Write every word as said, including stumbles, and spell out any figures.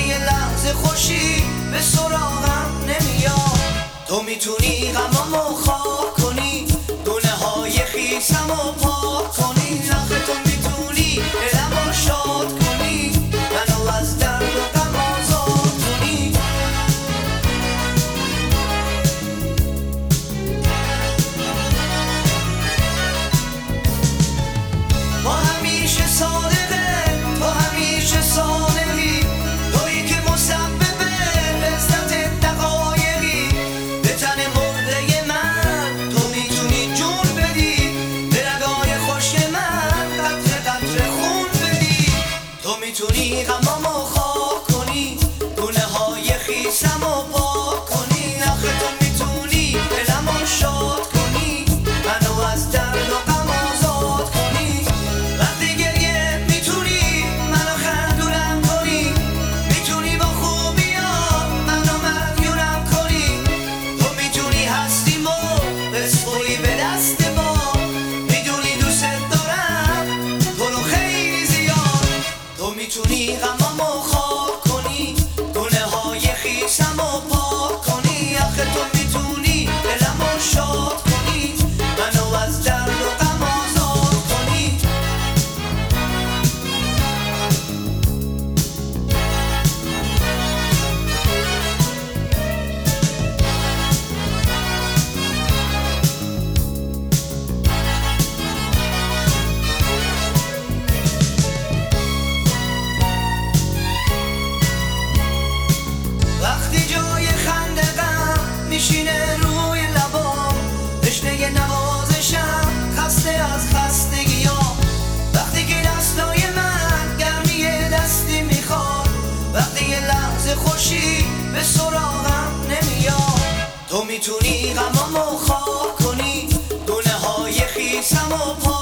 یه لحظه خوشی به سراغم نمیاد. تو میتونی غمامو خاک کنی، دونه های خیسمو پاک کنی. آخه تو میتونی دلمو شاد کنی، منو از درد و غم آزاد کنی. ما همیشه صادقه، تو همیشه صادقی، تویی که مسبب لذت دقایقی. به تن مرده من تو میتونی جون بدی، به رگای خوش من قطره قطره خون بدی. تو میتونی غمامو خاک کنی، دونه های خیسمو پاک کنی. آخه تو میتونی دلمو شاد کنی، منو از درد و غم آزاد کنی. وقتی گریه میتونی منو خندونم کنی، میتونی با خوبیات منو مدیونم کنی. تو میتونی هستیمو بسپری به دست ما، میدونی دوست دارم تو رو خیلی زیاد. تو میتونی غمامو خاک کنی، دونه های خیسمو پاک کنی. آخه تو میتونی دلمو شاد کنی، منو از درد و غم آزاد کنی. وقتی جای خنده غم میشینه روی لبام، تشنه نوازشم خسته از خستگیام. وقتی که دستای من گرمی دستی میخواد، وقتی یه لحظه خوشی به سراغم نمیاد. تو میتونی غمامو خاک کنی، دونه های خیسمو پاک